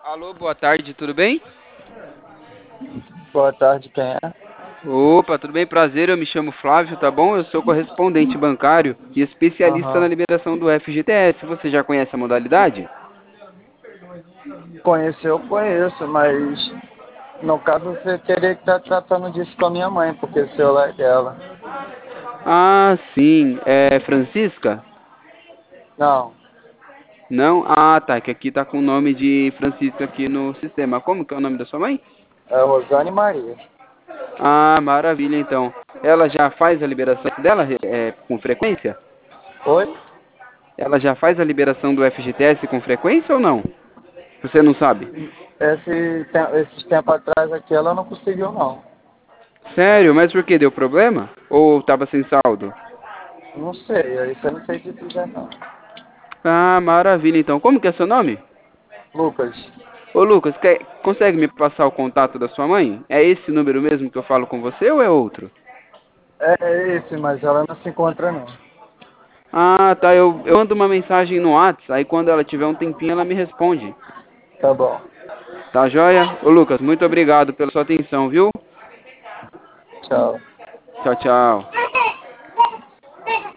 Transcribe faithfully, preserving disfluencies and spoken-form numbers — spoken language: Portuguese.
Alô, boa tarde, tudo bem? Boa tarde, quem é? Opa, tudo bem? Prazer, eu me chamo Flávio, tá bom? Eu sou correspondente bancário e especialista na Aham. liberação do F G T S. Você já conhece a modalidade? Conhecer eu conheço, mas no caso você teria que estar tratando disso com a minha mãe, porque o celular é dela. Ah, sim. É Francisca? Não, Não? Ah, tá, que aqui tá com o nome de Francisca aqui no sistema. Como que é o nome da sua mãe? é Rosane Maria. Ah, maravilha, então. Ela já faz a liberação dela é, com frequência? Oi? Ela já faz a liberação do F G T S com frequência ou não? Você não sabe? Esse, te- esses tempos atrás aqui ela não conseguiu não. Sério? Mas por que? Deu problema? Ou tava sem saldo? Não sei, isso eu não sei te dizer não. Ah, maravilha, então. Como que é seu nome? Lucas, Ô, Lucas, quer- consegue me passar o contato da sua mãe? É esse número mesmo que eu falo com você ou é outro? é é esse, mas ela não se encontra não. Ah, tá. Eu, eu mando uma mensagem no WhatsApp, aí quando ela tiver um tempinho ela me responde. Tá bom, Tá joia? Ô, Lucas, muito obrigado pela sua atenção, viu? tchau. Tchau, tchau.